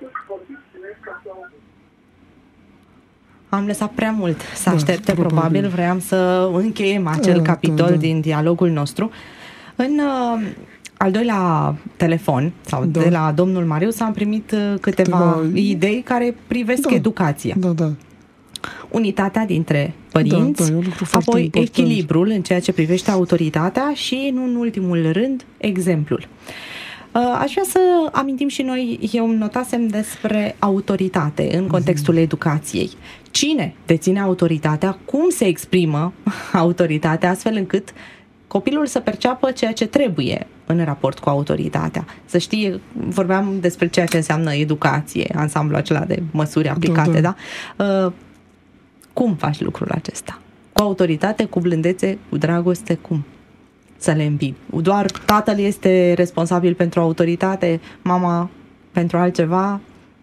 C: Am lăsat prea mult să aștepte, probabil. Vreau să încheiem acel capitol din dialogul nostru. În al doilea telefon, sau de la domnul Marius, am primit câteva idei care privesc educația.
D: Da.
C: Unitatea dintre părinți, apoi echilibrul în ceea ce privește autoritatea și, nu în ultimul rând, exemplul. Aș vrea să amintim și noi, eu notasem despre autoritate în contextul educației. Cine deține autoritatea, cum se exprimă autoritatea, astfel încât copilul să perceapă ceea ce trebuie în raport cu autoritatea. Să știe, vorbeam despre ceea ce înseamnă educație, ansamblul acela de măsuri aplicate, da? Cum faci lucrul acesta? Cu autoritate, cu blândețe, cu dragoste, cum? Să le îmbibi. Doar tatăl este responsabil pentru autoritate, mama pentru altceva?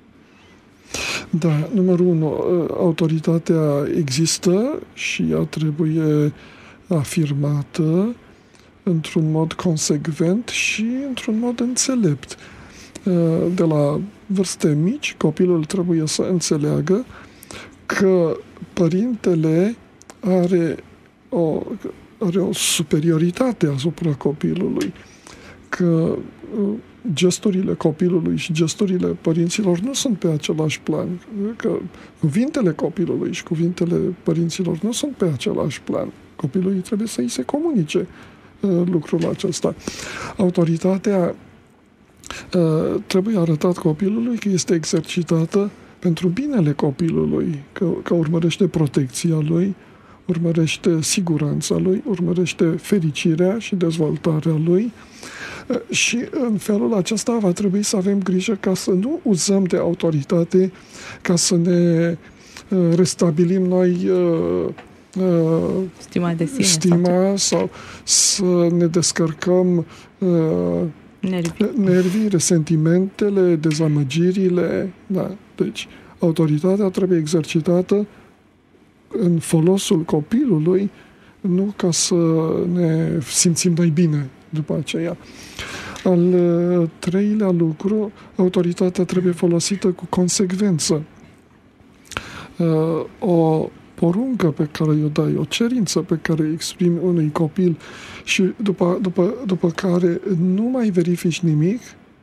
D: Da, numărul 1, autoritatea există și ea trebuie afirmată într-un mod consecvent și într-un mod înțelept. De la vârste mici, copilul trebuie să înțeleagă că părintele are o superioritate asupra copilului, că gesturile copilului și gesturile părinților nu sunt pe același plan, că cuvintele copilului și cuvintele părinților nu sunt pe același plan. Copilului trebuie să îi se comunice lucrul acesta. Autoritatea trebuie arătat copilului că este exercitată pentru binele copilului, că urmărește protecția lui, urmărește siguranța lui, urmărește fericirea și dezvoltarea lui și în felul acesta va trebui să avem grijă ca să nu uzăm de autoritate ca să ne restabilim noi stima sau să ne descărcăm nervii, resentimentele, dezamăgirile. Da. Deci, autoritatea trebuie exercitată în folosul copilului, nu ca să ne simțim mai bine după aceea. Al treilea lucru, autoritatea trebuie folosită cu consecvență. O poruncă pe care o dai, o cerință pe care o exprimi unui copil și după care nu mai verifici nimic,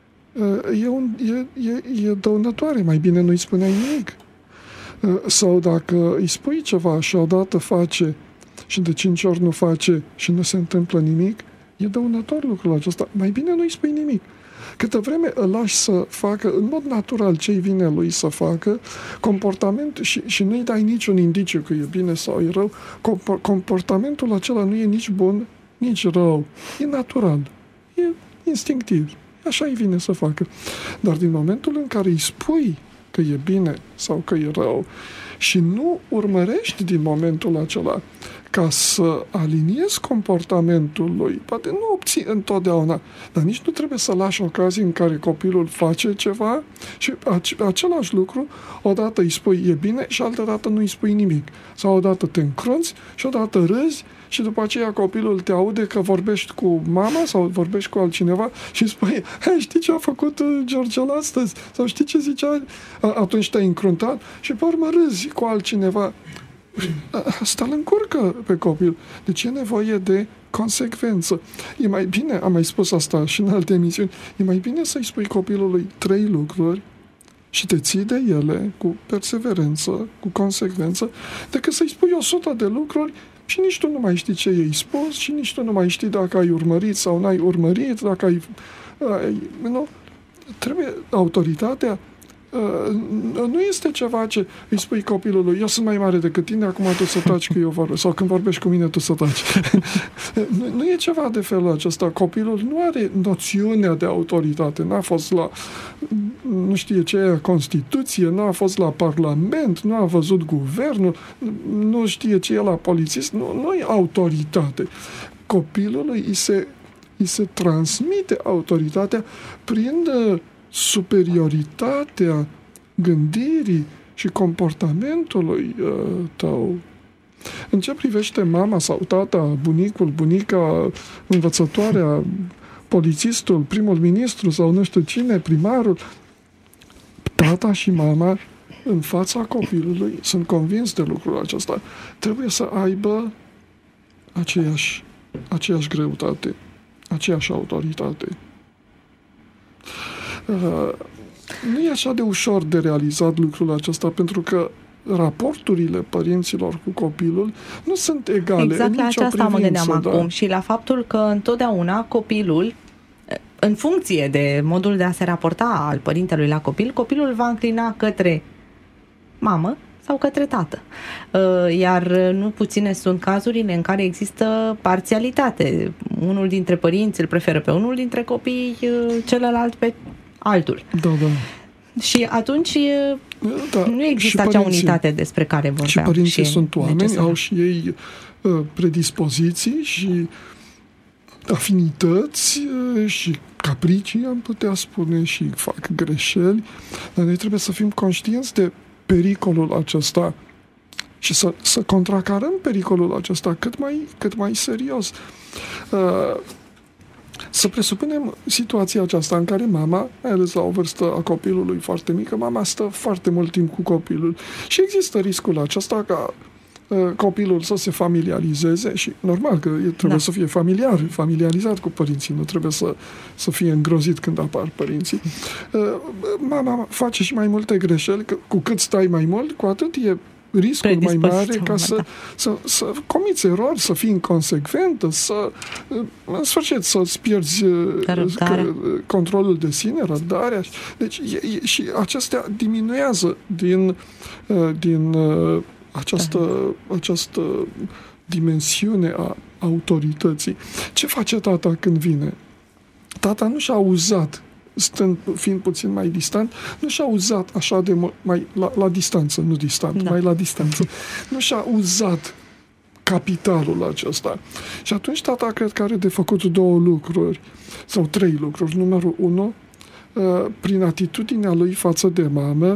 D: e dăunătoare. Mai bine nu-i spuneai nimic. Sau dacă îi spui ceva și odată face și de 5 ori nu face și nu se întâmplă nimic, e dăunător lucrul acesta. Mai bine nu-i spui nimic. Câtă vreme îl lași să facă în mod natural ce-i vine lui să facă, comportament și nu-i dai niciun indiciu că e bine sau e rău, comportamentul acela nu e nici bun, nici rău. E natural. E instinctiv. Așa îi vine să facă. Dar din momentul în care îi spui că e bine sau că e rău și nu urmărești din momentul acela ca să aliniezi comportamentul lui, poate nu obții întotdeauna, dar nici nu trebuie să lași ocazii în care copilul face ceva și același lucru, odată îi spui e bine și altă dată nu îi spui nimic. Sau odată te încrunți și odată râzi și după aceea copilul te aude că vorbești cu mama sau vorbești cu altcineva și spui, știi ce a făcut Georgiel astăzi? Sau știi ce zicea? Atunci te-ai încruntat și pe urmă râzi cu altcineva. Asta îl încurcă pe copil. Deci e nevoie de consecvență. E mai bine, am mai spus asta și în alte emisiuni, e mai bine să-i spui copilului 3 lucruri și te ții de ele cu perseverență, cu consecvență, decât să-i spui 100 de lucruri și nici tu nu mai știi ce i-ai spus și nici tu nu mai știi dacă ai urmărit sau n-ai urmărit, dacă ai nu? Trebuie autoritatea. Nu este ceva ce îi spui copilului, eu sunt mai mare decât tine, acum tu să taci că eu vorbesc, sau când vorbești cu mine tu să taci. Nu e ceva de felul acesta. Copilul nu are noțiunea de autoritate, n-a fost la nu știe ce e Constituție, n-a fost la Parlament, nu a văzut guvernul, nu știe ce e la polițist, nu e autoritate. Copilului îi se transmite autoritatea prin superioritatea gândirii și comportamentului tău. În ce privește mama sau tata, bunicul, bunica, învățătoarea, polițistul, primul ministru sau nu știu cine, primarul, tata și mama în fața copilului, sunt convins de lucrul acesta, trebuie să aibă aceeași greutate, aceeași autoritate. Nu e așa de ușor de realizat lucrul acesta, pentru că raporturile părinților cu copilul nu sunt egale.
C: Exact la aceasta mă gândeam acum și la faptul că întotdeauna copilul, în funcție de modul de a se raporta al părintelui la copil, copilul va înclina către mamă sau către tată. Iar nu puține sunt cazurile în care există parțialitate. Unul dintre părinți îl preferă pe unul dintre copii, celălalt pe altul.
D: Da.
C: Și atunci nu există acea unitate despre care vorbeam.
D: Și părinții sunt oameni, au și ei predispoziții și afinități și capricii, am putea spune, și fac greșeli. Dar noi trebuie să fim conștienți de pericolul acesta și să contracarăm pericolul acesta cât mai serios. Să presupunem situația aceasta în care mama, mai ales la o vârstă a copilului foarte mică, mama stă foarte mult timp cu copilul și există riscul acesta ca copilul să se familiarizeze și normal că trebuie să fie familiarizat cu părinții, nu trebuie să fie îngrozit când apar părinții. Mama face și mai multe greșeli, că cu cât stai mai mult, cu atât e riscul mai mare ca să comiți erori, să fii inconsecventă, în sfârșit să-ți pierzi controlul de sine, răbdarea. Deci și acestea diminuează din această dimensiune a autorității. Ce face tata când vine? Tata nu și-a uzat, fiind puțin mai distant, nu și-a uzat așa de mai la distanță, nu distant, mai la distanță. Nu și-a uzat capitalul acesta. Și atunci tata cred că are de făcut 2 lucruri sau 3 lucruri. Numărul 1, prin atitudinea lui față de mamă,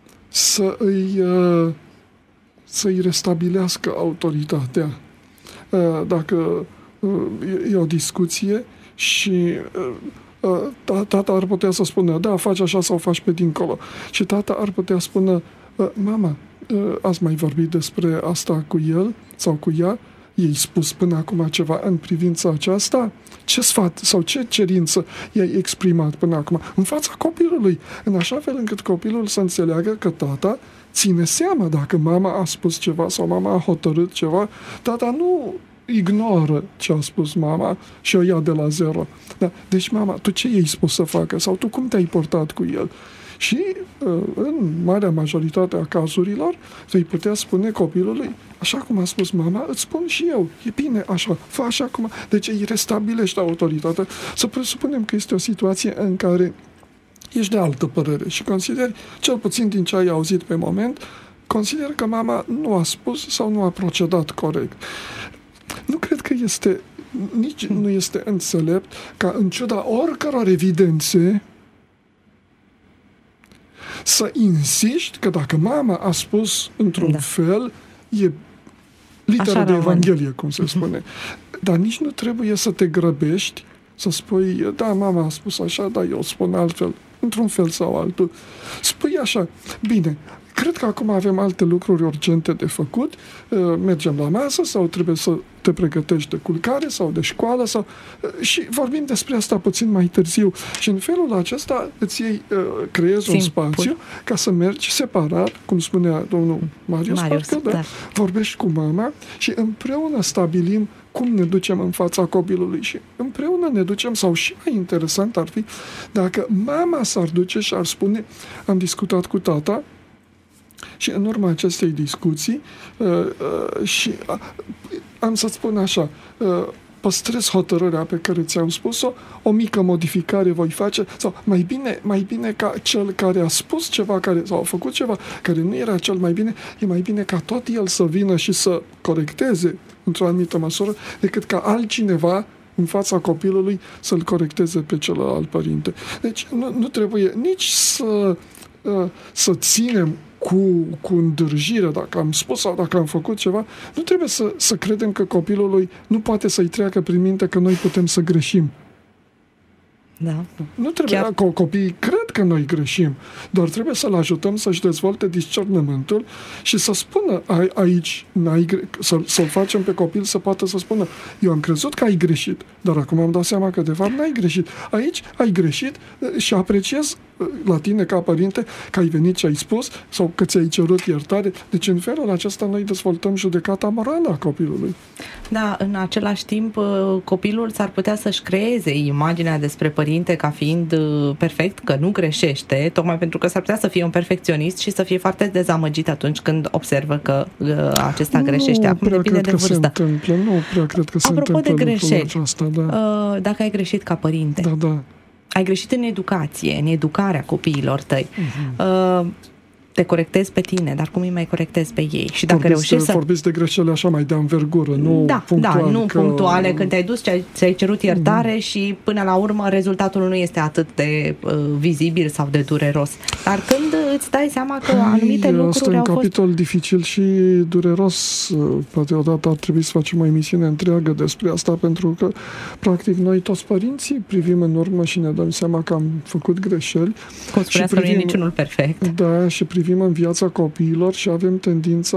D: să-i restabilească autoritatea. Dacă e o discuție și tata ar putea să spună, da, faci așa sau faci pe dincolo. Și tata ar putea spune, mama, ați mai vorbit despre asta cu el sau cu ea? I-ai spus până acum ceva în privința aceasta? Ce sfat sau ce cerință i-ai exprimat până acum? În fața copilului, în așa fel încât copilul să înțeleagă că tata ține seama dacă mama a spus ceva sau mama a hotărât ceva. Tata ignoră ce a spus mama și o ia de la zero. Da? Deci, mama, tu ce i-ai spus să facă? Sau tu cum te-ai portat cu el? Și în marea majoritate a cazurilor îi putea spune copilului, așa cum a spus mama, îți spun și eu, e bine așa, fă așa cum... Deci îi restabilește autoritatea. Să presupunem că este o situație în care ești de altă părere și consideri, cel puțin din ce ai auzit pe moment, consider că mama nu a spus sau nu a procedat corect. Nu cred că nici nu este înțelept ca în ciuda oricăror evidențe să insiști că dacă mama a spus într-un fel, e litera de Evanghelie, cum se spune. Dar nici nu trebuie să te grăbești să spui, da, mama a spus așa, dar eu spun altfel, într-un fel sau altul. Spui așa, bine, cred că acum avem alte lucruri urgente de făcut, mergem la masă sau trebuie să te pregătești de culcare sau de școală și vorbim despre asta puțin mai târziu. Și în felul acesta îți creezi un spațiu ca să mergi separat, cum spunea domnul Marius, vorbești cu mama și împreună stabilim cum ne ducem în fața copilului și împreună ne ducem, sau și mai interesant ar fi dacă mama s-ar duce și ar spune, am discutat cu tata și în urma acestei discuții și am să spun așa, păstrez hotărârea pe care ți-am spus-o, o mică modificare voi face, sau mai bine ca cel care a spus ceva sau a făcut ceva care nu era cel mai bine, e mai bine ca tot el să vină și să corecteze într-o anumită măsură, decât ca altcineva în fața copilului să-l corecteze pe celălalt părinte. Deci nu trebuie nici să ținem cu îndârjire, dacă am spus sau dacă am făcut ceva, nu trebuie să credem că copilului nu poate să-i treacă prin minte că noi putem să greșim.
C: Da.
D: Nu trebuie, copiii cred că noi greșim, doar trebuie să-l ajutăm să-și dezvolte discernământul și să spună aici, să-l facem pe copil să poată să spună, eu am crezut că ai greșit, dar acum am dat seama că de fapt n-ai greșit. Aici ai greșit și apreciez la tine ca părinte că ai venit și ai spus sau că ți-ai cerut iertare. Deci în felul acesta noi dezvoltăm judecata morală a copilului.
C: Da, în același timp copilul s-ar putea să-și creeze imaginea despre părinte ca fiind perfect, că nu greșește, tocmai pentru că s-ar putea să fie un perfecționist și să fie foarte dezamăgit atunci când observă că acesta greșește. Acum depinde de vârstă.
D: Nu prea cred că se întâmplă.
C: Apropo de greșeli,
D: aceasta, da.
C: Dacă ai greșit ca părinte, ai greșit în educație, în educarea copiilor tăi, te corectezi pe tine, dar cum îi mai corectezi pe ei? Și dacă reușești
D: vorbiți de greșeli așa mai de anvergură, nu punctuale.
C: Nu punctuale, când te-ai dus, ți-ai cerut iertare și până la urmă rezultatul nu este atât de vizibil sau de dureros. Dar când îți dai seama că anumite lucruri
D: asta e un capitol dificil și dureros. Poate odată ar trebui să facem o emisiune întreagă despre asta, pentru că practic noi toți părinții privim în urmă și ne dăm seama că am făcut greșeli.
C: Cum spuneați că nu e niciunul perfect.
D: Da, și privim în viața copiilor și avem tendința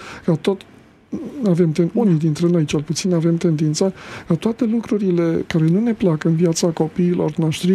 D: unii dintre noi cel puțin avem tendința ca toate lucrurile care nu ne plac în viața copiilor noștri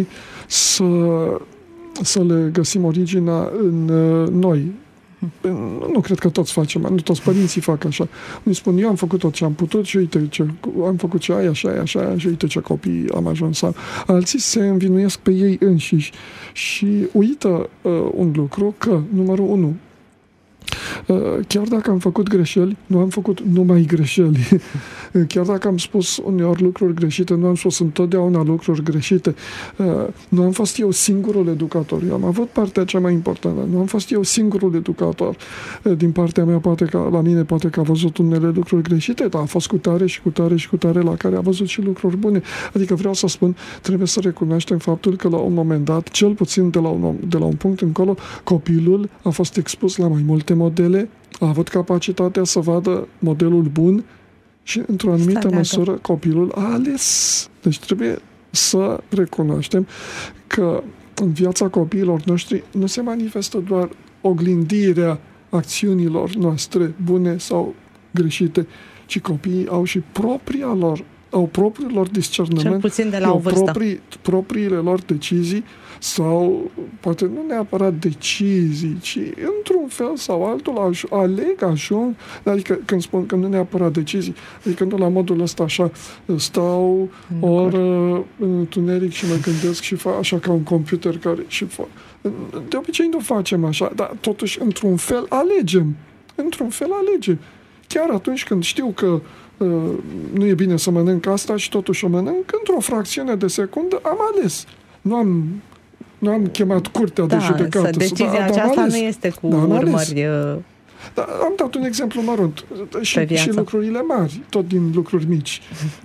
D: să le găsim originea în noi. Nu cred că toți facem, nu toți părinții fac așa. Îmi spun, eu am făcut tot ce am putut și uite ce am făcut și aia și uite ce copii am ajuns. Alții se învinuiesc pe ei înșiși și uită un lucru, că, numărul 1, chiar dacă am făcut greșeli, nu am făcut numai greșeli. Chiar dacă am spus uneori lucruri greșite, nu am spus întotdeauna lucruri greșite. Nu am fost eu singurul educator. Eu am avut partea cea mai importantă. Nu am fost eu singurul educator. Din partea mea, la mine poate că a văzut unele lucruri greșite, dar a fost cu tare și cu tare și cu tare la care a văzut și lucruri bune. Adică vreau să spun, trebuie să recunoaștem faptul că la un moment dat, cel puțin de la un punct încolo, copilul a fost expus la mai multe modele, a avut capacitatea să vadă modelul bun și, într-o anumită măsură, copilul a ales. Deci trebuie să recunoaștem că în viața copiilor noștri nu se manifestă doar oglindirea acțiunilor noastre bune sau greșite, ci copiii au și propria lor au propriul lor discernământ,
C: cel puțin de la o vârstă.
D: Propriile lor decizii sau poate nu neapărat decizii, ci într-un fel sau altul ajung, adică când spun că nu neapărat decizii, adică nu la modul ăsta așa stau o oră în întuneric și mă gândesc și fac așa ca un computer care și de obicei nu facem așa, dar totuși într-un fel alegem. Chiar atunci când știu că nu e bine să mănânc asta și totuși o mănânc, într-o fracțiune de secundă am ales. Nu am chemat curtea de judecată.
C: Decizia aceasta nu este cu urmări.
D: Am dat un exemplu mărunt. Și lucrurile mari, tot din lucruri mici.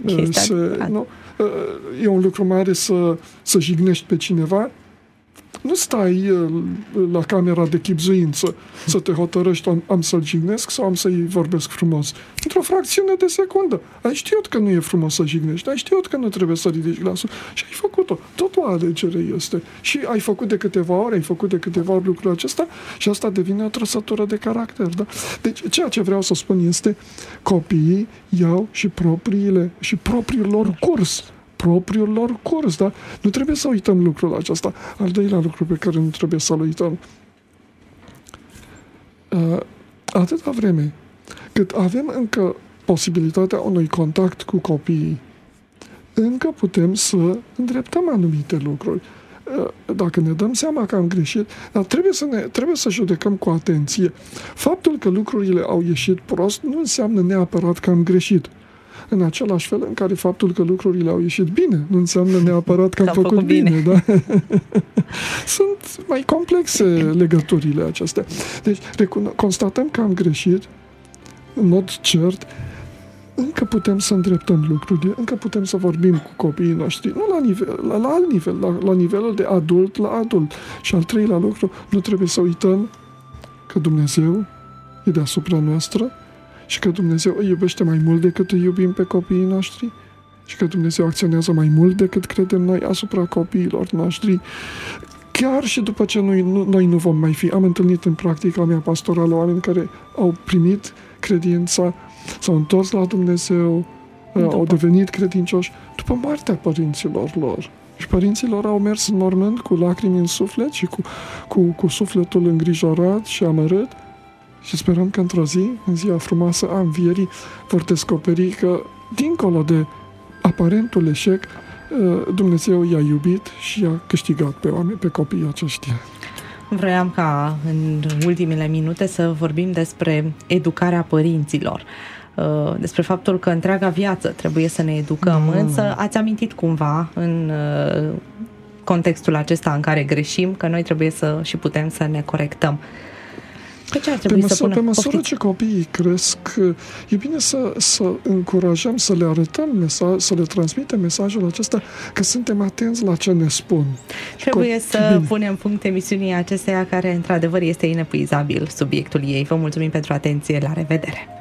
D: E un lucru mare să jignești pe cineva. Nu stai la camera de chibzuință să te hotărăști, am să-l jignesc sau am să-i vorbesc frumos. Într-o fracțiune de secundă. Ai știut că nu e frumos să jignești, ai știut că nu trebuie să ridici glasul și ai făcut-o. Tot o alegere este. Și ai făcut de câteva ori, ai făcut de câteva ori lucrul acesta și asta devine o trăsătură de caracter. Da? Deci ceea ce vreau să spun este copiii iau și propriul lor curs, da? Nu trebuie să uităm lucrul acesta. Al doilea lucru pe care nu trebuie să-l uităm. Atâta vreme cât avem încă posibilitatea unui contact cu copiii, încă putem să îndreptăm anumite lucruri. Dacă ne dăm seama că am greșit, dar trebuie să judecăm cu atenție. Faptul că lucrurile au ieșit prost nu înseamnă neapărat că am greșit. În același fel în care faptul că lucrurile au ieșit bine nu înseamnă neapărat că am făcut bine. Da? Sunt mai complexe legăturile acestea. Deci, constatăm că am greșit, în mod cert, încă putem să îndreptăm lucrurile, încă putem să vorbim cu copiii noștri, nu la alt nivel, la nivelul de adult la adult. Și al treilea lucru, nu trebuie să uităm că Dumnezeu e deasupra noastră și că Dumnezeu îi iubește mai mult decât îi iubim pe copiii noștri și că Dumnezeu acționează mai mult decât credem noi asupra copiilor noștri, chiar și după ce noi nu vom mai fi. Am întâlnit în practica mea pastorală oameni care au primit credința, s-au întors la Dumnezeu, au devenit credincioși după moartea părinților lor. Și părinții lor au mers în mormânt cu lacrimi în suflet și cu sufletul îngrijorat și amărât. Și sperăm că într-o zi, în ziua frumoasă a învierii, vor descoperi că, dincolo de aparentul eșec, Dumnezeu i-a iubit și i-a câștigat pe copiii aceștia.
C: Vreau ca în ultimele minute să vorbim despre educarea părinților, despre faptul că întreaga viață trebuie să ne educăm, însă ați amintit cumva în contextul acesta în care greșim, că noi trebuie să și putem să ne corectăm.
D: Pe măsură ce copiii cresc, e bine să încurajăm, să le arătăm, să le transmitem mesajul acesta că suntem atenți la ce ne spun.
C: Trebuie să punem punct emisiunii acesteia care, într-adevăr, este inepuizabil subiectul ei. Vă mulțumim pentru atenție. La revedere!